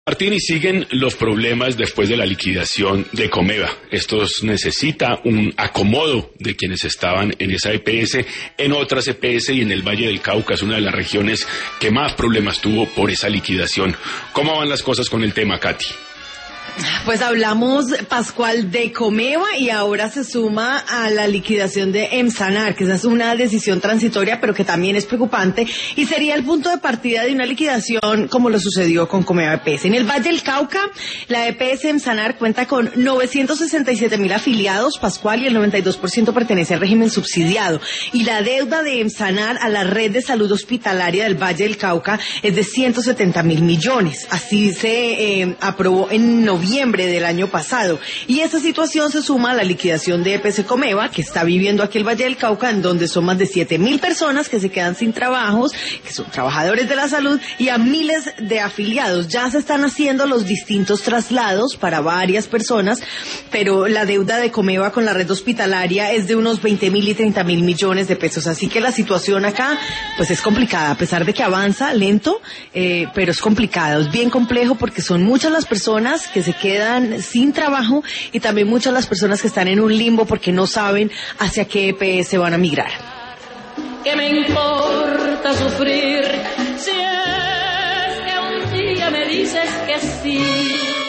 Martín, y siguen los problemas después de la liquidación de Comeva. Esto necesita un acomodo de quienes estaban en esa EPS, en otras EPS y en el Valle del Cauca, es una de las regiones que más problemas tuvo por esa liquidación. ¿Cómo van las cosas con el tema, Katy? Pues hablamos, Pascual, de Comeva y ahora se suma a la liquidación de Emsanar, que esa es una decisión transitoria, pero que también es preocupante y sería el punto de partida de una liquidación como lo sucedió con Comeva EPS. En el Valle del Cauca, la EPS Emsanar cuenta con 967.000 afiliados, Pascual, y el 92% pertenece al régimen subsidiado. Y la deuda de Emsanar a la red de salud hospitalaria del Valle del Cauca es de 170.000 millones. Así se aprobó en noviembre del año pasado. Y esta situación se suma a la liquidación de EPS Comeva, que está viviendo aquí el Valle del Cauca, en donde son más de 7.000 personas que se quedan sin trabajos, que son trabajadores de la salud, y a miles de afiliados. Ya se están haciendo los distintos traslados para varias personas, pero la deuda de Comeva con la red hospitalaria es de unos 20.000 y 30.000 millones de pesos. Así que la situación acá, pues es complicada, a pesar de que avanza lento, pero es complicado, es bien complejo porque son muchas las personas que se quedan sin trabajo y también muchas las personas que están en un limbo porque no saben hacia qué EPS van a migrar. ¿Qué me importa sufrir si es que un día me dices que sí?